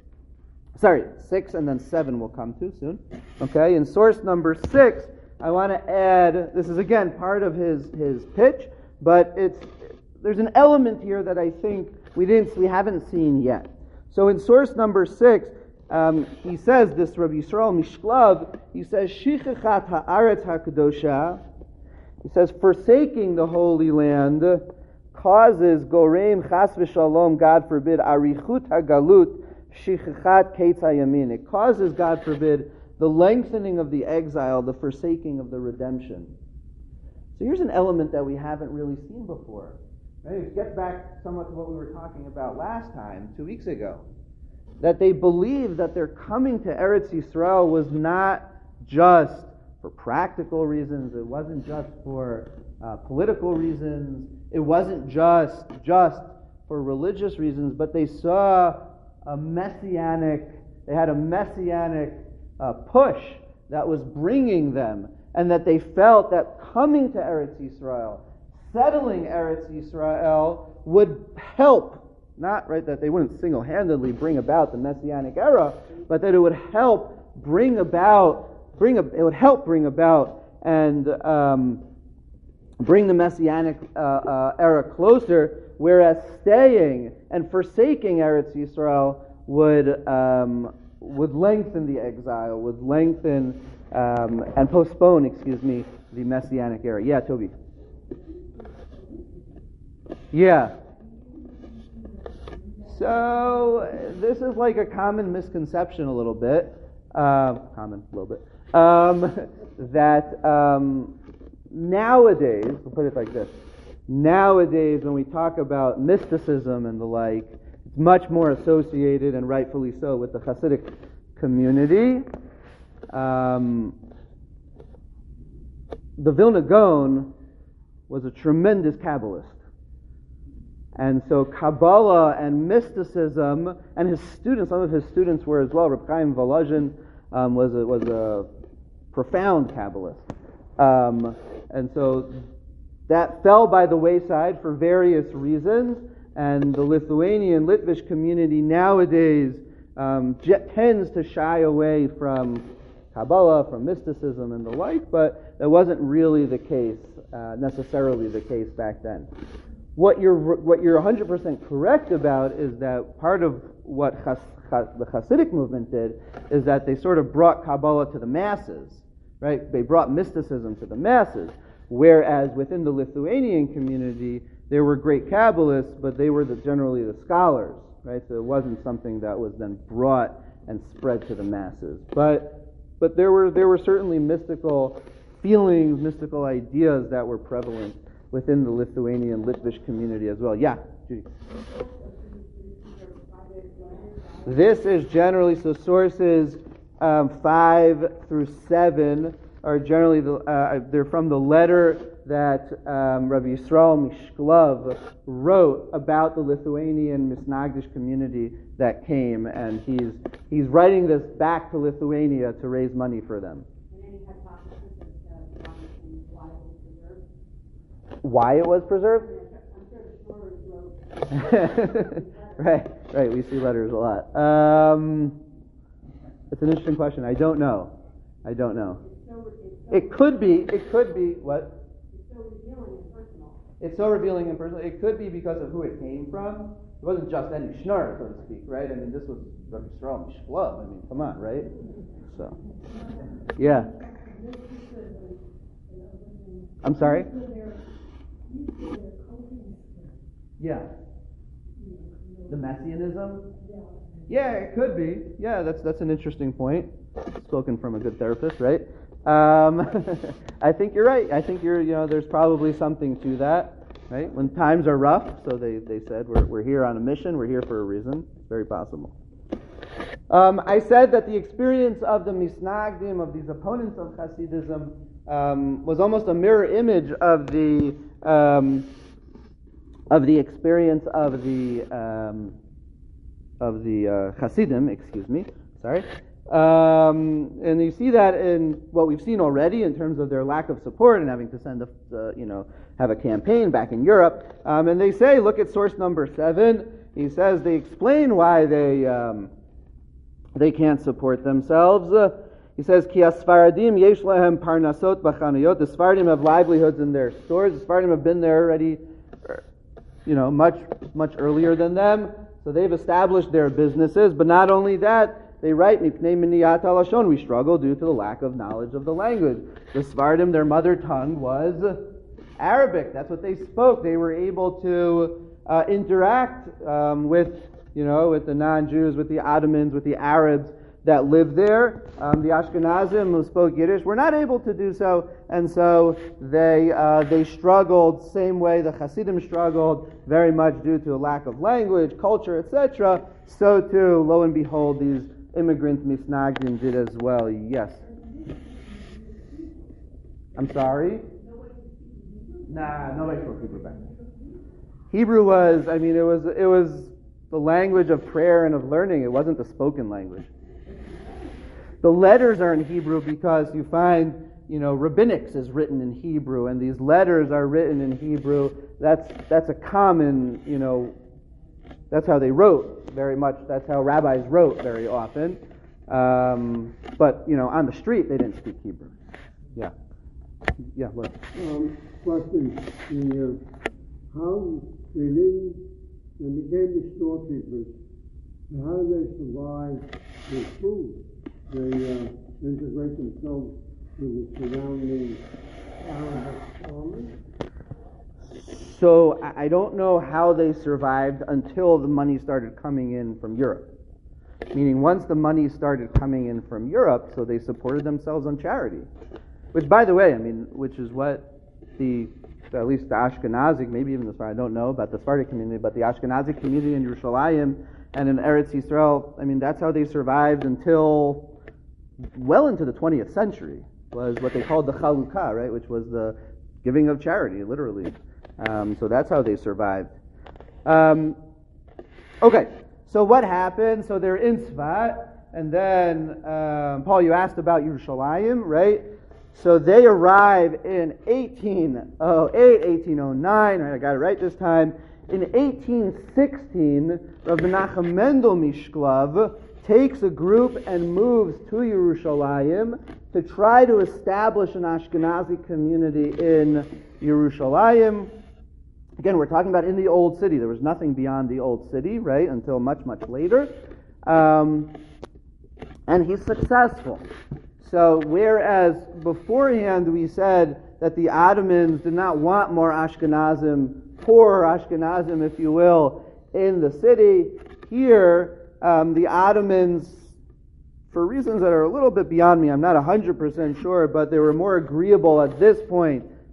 and then 7 will come to soon. Okay, in source number 6, I want to add, this is again part of his pitch, but there's an element here that I think we haven't seen yet. So in source number 6, he says, this Rabbi Yisrael Mishklov, he says, Shichachat ha'aretz ha'kedosha, he says, forsaking the Holy Land causes goreim chas v'shalom, God forbid, arichut ha'galut, shichachat ketz hayamin. It causes, God forbid, the lengthening of the exile, the forsaking of the redemption. So here's an element that we haven't really seen before. Right? It gets back somewhat to what we were talking about last time, 2 weeks ago. That they believe that their coming to Eretz Yisrael was not just for practical reasons, it wasn't just for political reasons, it wasn't just for religious reasons, but they saw they had a messianic push that was bringing them, and that they felt that coming to Eretz Yisrael, settling Eretz Yisrael would help, not right that they wouldn't single-handedly bring about the Messianic era, but that it would help bring about and bring the Messianic era closer, whereas staying and forsaking Eretz Yisrael would lengthen the exile, would lengthen and postpone, the Messianic era. Yeah, Toby. Yeah. So this is like a common misconception a little bit. That nowadays, we'll put it like this, nowadays when we talk about mysticism and the like, it's much more associated, and rightfully so, with the Hasidic community. The Vilna Gaon was a tremendous Kabbalist. And so Kabbalah and mysticism, and his students, some of his students were as well. Reb Chaim Volozhin was a profound Kabbalist. And so that fell by the wayside for various reasons, and the Lithuanian, Litvish community nowadays tends to shy away from Kabbalah, from mysticism and the like, but that wasn't really the case, necessarily the case back then. What you're 100% correct about is that part of what the Hasidic movement did is that they sort of brought Kabbalah to the masses, right? They brought mysticism to the masses, whereas within the Lithuanian community, there were great Kabbalists, but they were generally the scholars, right? So it wasn't something that was then brought and spread to the masses. But there were certainly mystical feelings, mystical ideas that were prevalent within the Lithuanian Litvish community as well. Yeah, Judy. This is generally, so sources 5 through 7 are generally, they're from the letter that Rabbi Yisrael Mishklov wrote about the Lithuanian Misnagdish community that came, and he's writing this back to Lithuania to raise money for them. And any hypothesis as to Why why it was preserved? it was preserved? I'm sure the stories wrote. Right. We see letters a lot. It's an interesting question. I don't know. It could be. What? It's so revealing and personal. It's so revealing and personal. It could be because of who it came from. It wasn't just any schnorr, so to speak, right? I mean, this was Rabbi Yisrael Mishklov. I mean, come on, right? So, yeah. I'm sorry? Yeah. The Messianism? Yeah, it could be. Yeah, that's an interesting point. Spoken from a good therapist, right? I think you're right. I think there's probably something to that, right? When times are rough, so they said we're here on a mission. We're here for a reason. It's very possible. I said that the experience of the Misnagdim, of these opponents of Hasidism, was almost a mirror image of the experience of the Hasidim. Excuse me. Sorry. And you see that in what we've seen already in terms of their lack of support and having to send have a campaign back in Europe. And they say, look at source number 7. He says they explain why they can't support themselves. He says, Ki Asfaradim yesh lahem parnasot b'chanayot. The Sfaradim have livelihoods in their stores. The Sfaradim have been there already, much earlier than them. So they've established their businesses. But not only that, they write, Mipnei miniyat halashon. We struggle due to the lack of knowledge of the language. The Sfaradim, their mother tongue was Arabic. That's what they spoke. They were able to interact with the non-Jews, with the Ottomans, with the Arabs that lived there. The Ashkenazim who spoke Yiddish were not able to do so, and so they struggled same way the Hasidim struggled, very much due to a lack of language, culture, etc. So too, lo and behold, these immigrant Misnagdim did as well. Yes. I'm sorry? Nah, nobody spoke Hebrew back then. Hebrew was, it was the language of prayer and of learning. It wasn't the spoken language. The letters are in Hebrew because you find, rabbinics is written in Hebrew, and these letters are written in Hebrew. That's a common, that's how they wrote very much. That's how rabbis wrote very often. But, on the street, they didn't speak Hebrew. Yeah. Yeah, look. Question. How they became the storekeepers. How do they survive with food? They integrate themselves with the surrounding Arab farmers? So I don't know how they survived until the money started coming in from Europe. Meaning once the money started coming in from Europe, so they supported themselves on charity. Which, by the way, which is what at least the Ashkenazic, maybe even the Sephardic, I don't know about the Sephardic community, but the Ashkenazic community in Yerushalayim and in Eretz Yisrael, that's how they survived until well into the 20th century, was what they called the Chalukah, right, which was the giving of charity, literally. So that's how they survived. Okay, so what happened? So they're in Tzfat, and then, Paul, you asked about Yerushalayim, right? So they arrive in 1808, 1809, right, I got it right this time. In 1816, Rav Menachem Mendel Mishklov takes a group and moves to Yerushalayim to try to establish an Ashkenazi community in Yerushalayim. Again, we're talking about in the Old City. There was nothing beyond the Old City, right, until much, much later. And he's successful. So whereas beforehand we said that the Ottomans did not want more Ashkenazim, poor Ashkenazim, if you will, in the city, here the Ottomans, for reasons that are a little bit beyond me, I'm not 100% sure, but they were more agreeable at this point,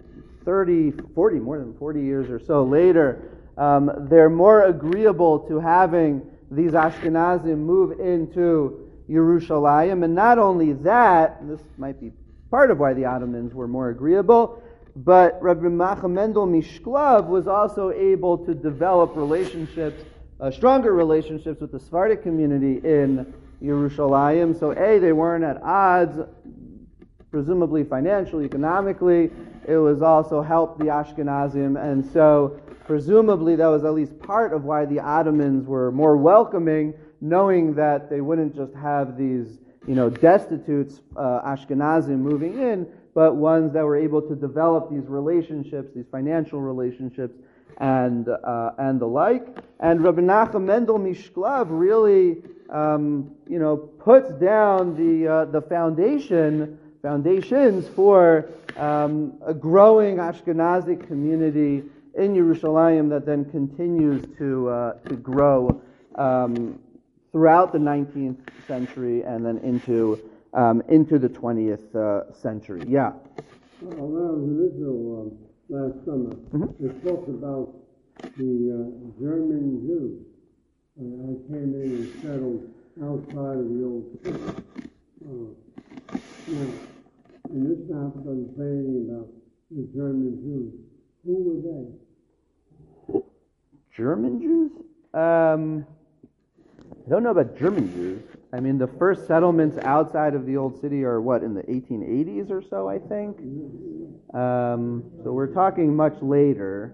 more than 40 years or so later, they're more agreeable to having these Ashkenazim move into Yerushalayim. And not only that, this might be part of why the Ottomans were more agreeable, but Rabbi Menachem Mendel Mishklov was also able to develop relationships, stronger relationships with the Sephardic community in Yerushalayim. So they weren't at odds, presumably financially, economically. It was also helped the Ashkenazim, and so presumably that was at least part of why the Ottomans were more welcoming, knowing that they wouldn't just have these, destitute Ashkenazim moving in, but ones that were able to develop these relationships, these financial relationships, and the like. And Rabbi Menachem Mendel Mishklov really, puts down the foundations for a growing Ashkenazic community in Yerushalayim that then continues to grow throughout the 19th century and then into the 20th century. Yeah. Well, when I was in Israel last summer, they spoke about the German Jews. I came in and settled outside of the old city. Now, in this map it doesn't say anything about the German Jews. Who were they? German Jews? I don't know about German Jews. I mean, the first settlements outside of the old city are in the 1880s or so, I think. So we're talking much later.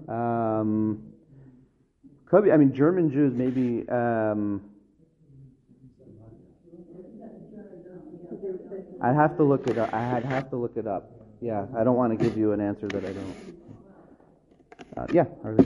Could be. I mean, German Jews maybe. I'd have to look it up. I'd have to look it up. Yeah, I don't want to give you an answer that I don't. Yeah, Harvey.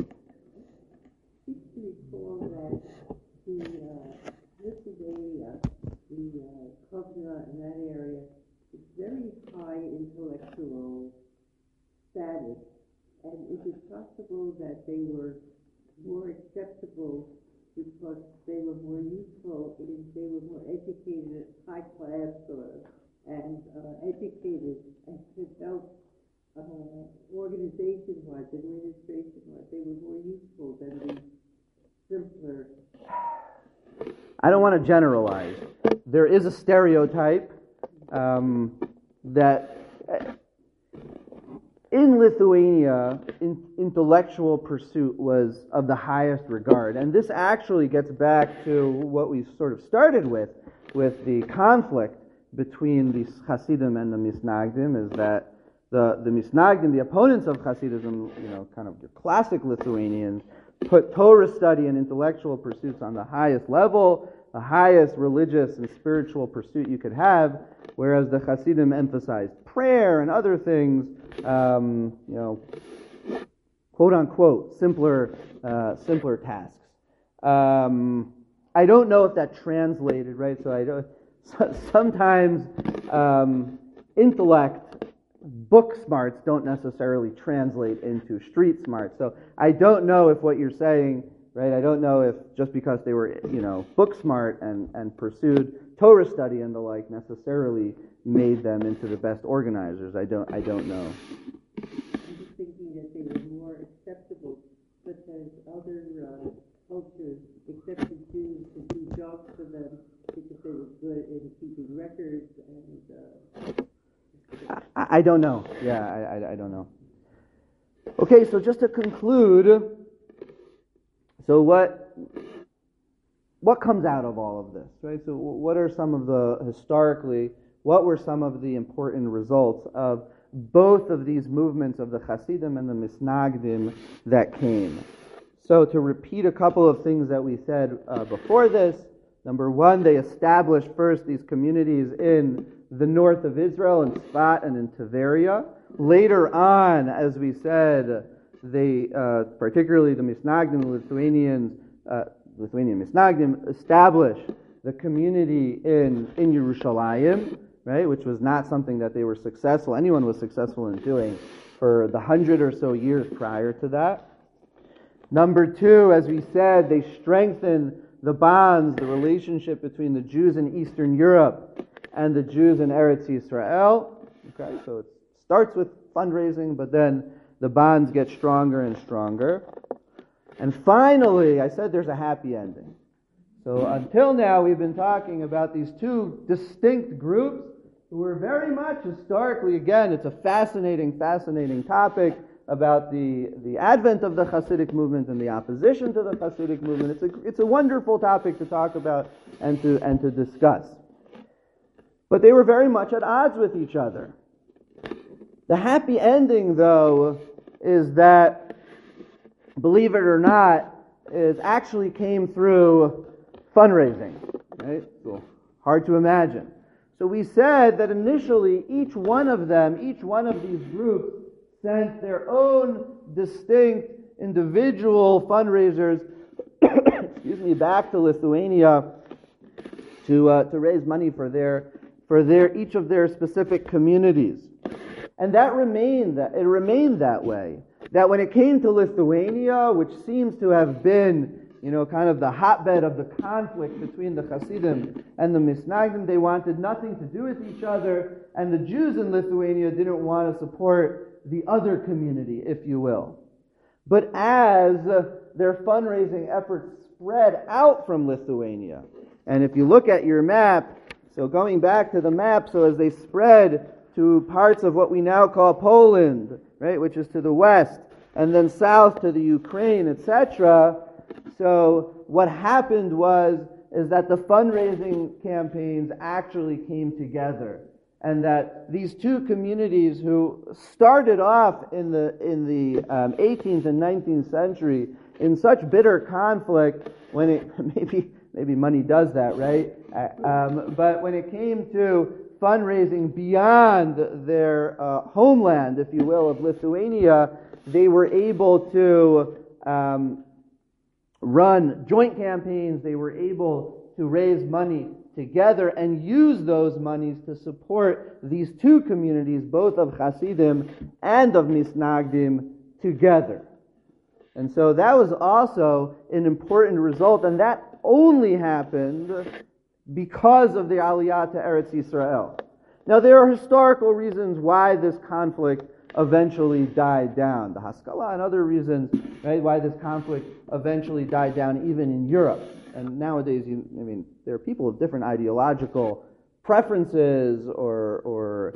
The culture in that area is very high intellectual status, and is it possible that they were more acceptable because they were more useful, they were more educated, high class, and educated, and felt organization-wise, administration-wise, they were more useful than the simpler. I don't want to generalize. There is a stereotype that in Lithuania, intellectual pursuit was of the highest regard. And this actually gets back to what we sort of started with the conflict between the Hasidim and the Misnagdim, is that the Misnagdim, the opponents of Hasidism, kind of your classic Lithuanians, put Torah study and intellectual pursuits on the highest level, the highest religious and spiritual pursuit you could have, whereas the Hasidim emphasized prayer and other things, quote unquote, simpler tasks. I don't know if that translated, right? So sometimes intellect, book smarts don't necessarily translate into street smarts. So I don't know if what you're saying, right? I don't know if just because they were, book smart and pursued Torah study and the like necessarily made them into the best organizers. I don't know. I'm just thinking that they were more acceptable, such as other cultures accepted Jews to do jobs for them because they were good in keeping records and. I don't know. Yeah, I don't know. Okay, so just to conclude, so what comes out of all of this, right? So what were some of the important results of both of these movements of the Hasidim and the Misnagdim that came? So to repeat a couple of things that we said before this, number one, they established first these communities in the north of Israel, in Tzfat and in Tiberia. Later on, as we said, they, particularly the Misnagdim, the Lithuanian Misnagdim, established the community in Yerushalayim, right, which was not something that anyone was successful in doing for the 100 or so years prior to that. Number two, as we said, they strengthened the bonds, the relationship between the Jews in Eastern Europe and the Jews in Eretz Yisrael. Okay, so it starts with fundraising, but then the bonds get stronger and stronger. And finally, I said there's a happy ending. So until now, we've been talking about these two distinct groups who were very much historically, again, it's a fascinating topic about the advent of the Hasidic movement and the opposition to the Hasidic movement. It's a wonderful topic to talk about and to discuss. But they were very much at odds with each other. The happy ending, though, is that, believe it or not, it actually came through fundraising. Right? So hard to imagine. So we said that initially each one of these groups sent their own distinct individual fundraisers back to Lithuania to raise money for each of their specific communities. And it remained that way. That when it came to Lithuania, which seems to have been kind of the hotbed of the conflict between the Hasidim and the Misnagdim, they wanted nothing to do with each other, and the Jews in Lithuania didn't want to support the other community, if you will. But as their fundraising efforts spread out from Lithuania, and if you look at your map, so going back to the map, so as they spread to parts of what we now call Poland, right, which is to the west, and then south to the Ukraine, etc., so what happened is that the fundraising campaigns actually came together, and that these two communities who started off in the 18th and 19th century in such bitter conflict, when it maybe money does that, right? But when it came to fundraising beyond their homeland, if you will, of Lithuania, they were able to run joint campaigns. They were able to raise money together and use those monies to support these two communities, both of Hasidim and of Misnagdim, together. And so that was also an important result, and that only happened because of the Aliyah to Eretz Yisrael. Now, there are historical reasons why this conflict eventually died down. The Haskalah and other reasons, right, why this conflict eventually died down even in Europe. And nowadays, there are people of different ideological preferences or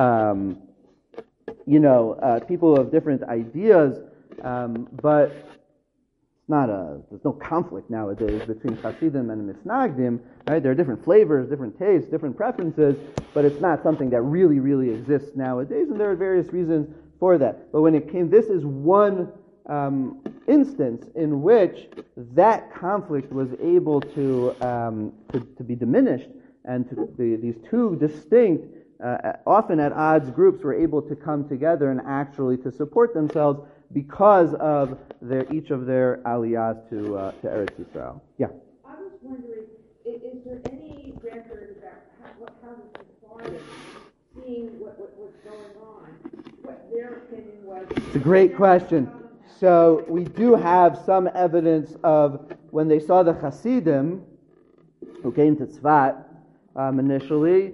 people of different ideas, but there's no conflict nowadays between Hasidim and Misnagdim, right? There are different flavors, different tastes, different preferences, but it's not something that really, really exists nowadays, and there are various reasons for that. But when it came, this is one instance in which that conflict was able to be diminished, and these two distinct, often at odds groups were able to come together and actually to support themselves because of each of their aliyahs to Eretz Yisrael. Yeah. I was wondering, is there any record about how the Sephardim, seeing what's going on, what their opinion was? It's a great question. So we do have some evidence of when they saw the Hasidim who came to Tzfat initially.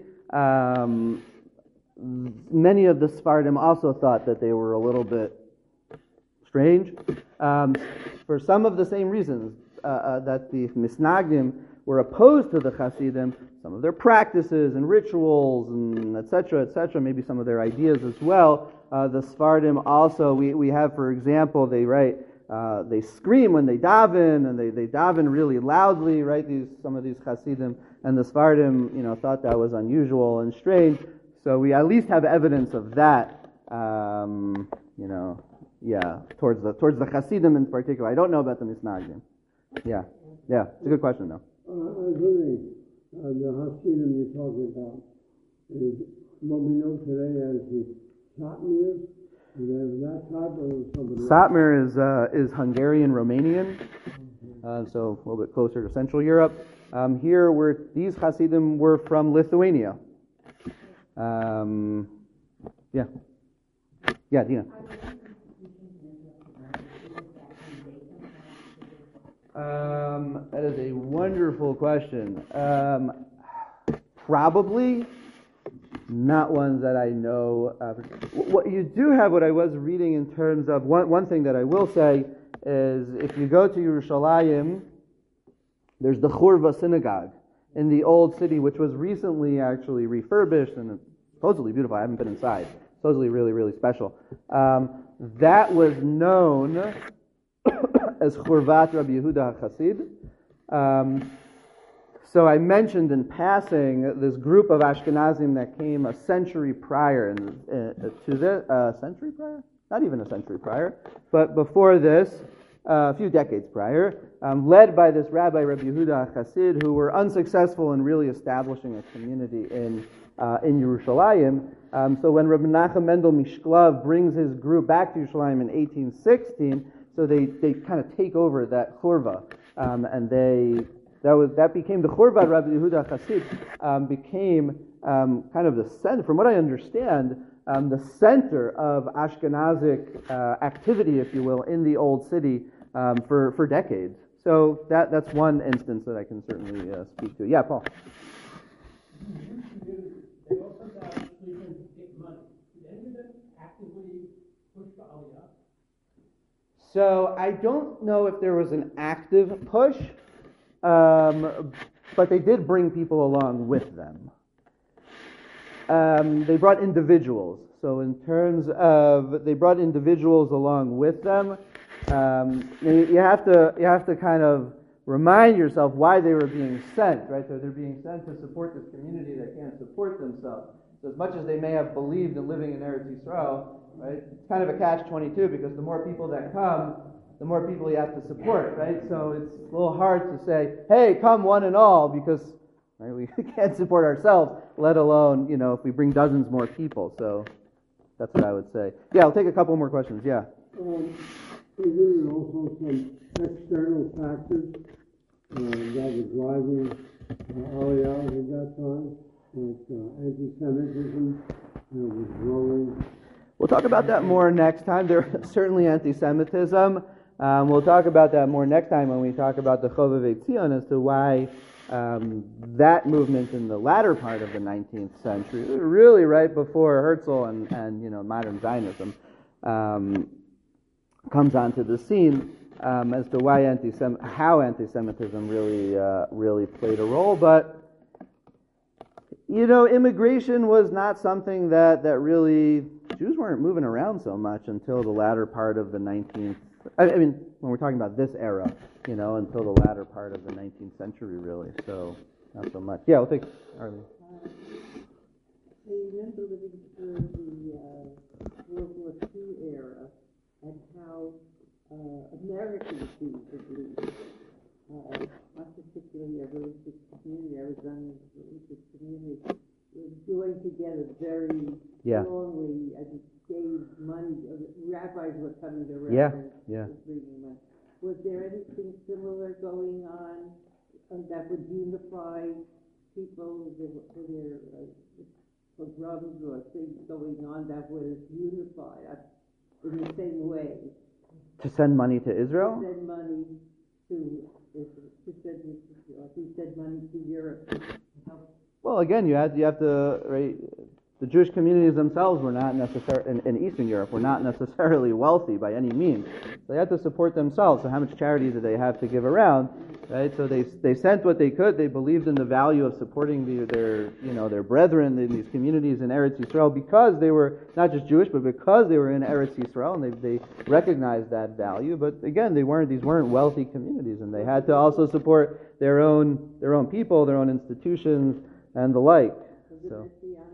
Many of the Sephardim also thought that they were a little bit strange, for some of the same reasons that the Misnagdim were opposed to the Hasidim, some of their practices and rituals and etc., maybe some of their ideas as well. The Sephardim also, we have, for example, they write, they scream when they daven, and they daven really loudly, right? Some of these Hasidim, and the Sephardim, thought that was unusual and strange. So we at least have evidence of that, towards the Hasidim in particular. I don't know about the Misnagdim. Yeah, it's a good question though. I was wondering, the Hasidim you're talking about is what we know today as the Satmar. Is that type or something else? Satmar is Hungarian Romanian, so a little bit closer to Central Europe. Here, these Hasidim were from Lithuania. Dina. That is a wonderful question. Probably, not ones that I know. What you do have, what I was reading in terms of, one thing that I will say is, if you go to Yerushalayim, there's the Churva synagogue in the old city, which was recently actually refurbished, and it's supposedly beautiful. I haven't been inside. Supposedly really, really special. That was known as Churvat Rabbi Yehuda HaChassid. So I mentioned in passing this group of Ashkenazim that came a century prior, century prior? Not even a century prior, but before this, a few decades prior, led by this Rabbi Yehuda HaChassid, who were unsuccessful in really establishing a community in Yerushalayim. So when Rabbi Menachem Mendel Mishklav brings his group back to Yerushalayim in 1816, so they kind of take over that churva, and that became the churva. Rabbi Yehuda HaChassid became kind of the center, from what I understand, the center of Ashkenazic activity, if you will, in the old city for decades. So that's one instance that I can certainly speak to. Yeah, Paul. They also got religion to get money. Did any of them actively push for Aliyah? So I don't know if there was an active push, but they did bring people along with them. They brought individuals. So in terms of, they brought individuals along with them. You have to kind of remind yourself why they were being sent, right? So they're being sent to support this community that can't support themselves. So as much as they may have believed in living in Eretz Yisrael, right, it's kind of a catch-22, because the more people that come, the more people you have to support, right? So it's a little hard to say, hey, come one and all, because right, we can't support ourselves, let alone, if we bring dozens more people. So that's what I would say. Yeah, I'll take a couple more questions. Yeah. Is there also some external factors that were driving Aliyah at that time? Like anti-Semitism was growing. We'll talk about that more next time. There's certainly anti-Semitism. We'll talk about that more next time when we talk about the Chovevei Tzion, as to why that movement in the latter part of the 19th century, really right before Herzl and modern Zionism, comes onto the scene, as to why how anti-Semitism really played a role. But immigration was not something that really, Jews weren't moving around so much until the latter part of the 19th. I mean, when we're talking about this era, until the latter part of the 19th century, really. So not so much. Yeah, we'll take Arlene. I remember living through the World War II era, and how American Jews, at least, not particularly a religious community, I was on a religious community, was joined together very strongly, and gave money. Rabbis were coming to bringing money. Was there anything similar going on that would unify people? Were there pogroms or things going on that would unify us in the same way? To send money to Israel? To send money send money to Europe. Well, again, you have to, right, the Jewish communities themselves were not necessarily, in Eastern Europe, were not necessarily wealthy by any means. They had to support themselves. So how much charity did they have to give around? Right? So they sent what they could. They believed in the value of supporting their brethren in these communities in Eretz Yisrael, because they were not just Jewish, but because they were in Eretz Yisrael, and they recognized that value. But again, these weren't wealthy communities, and they had to also support their own people, their own institutions, and the like. So.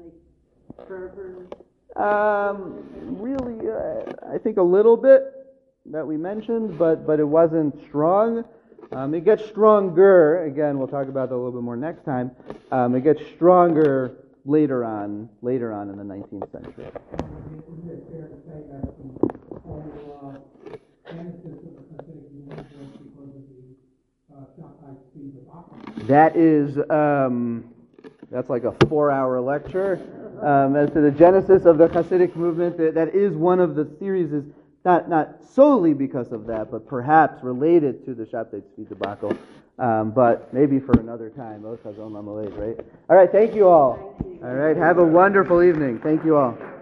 Really, I think a little bit that we mentioned, but it wasn't strong. It gets stronger. Again, we'll talk about that a little bit more next time. It gets stronger later on in the 19th century. Isn't it fair to say that the whole genesis of the Hasidic movement was because of the Shabbai Tzvi debacle? That is, that's like a 4-hour lecture as to the genesis of the Hasidic movement. That is one of the theories, is not solely because of that, but perhaps related to the Shabtai Tzvi debacle. But maybe for another time. Right? All right, thank you all. All right, have a wonderful evening. Thank you all.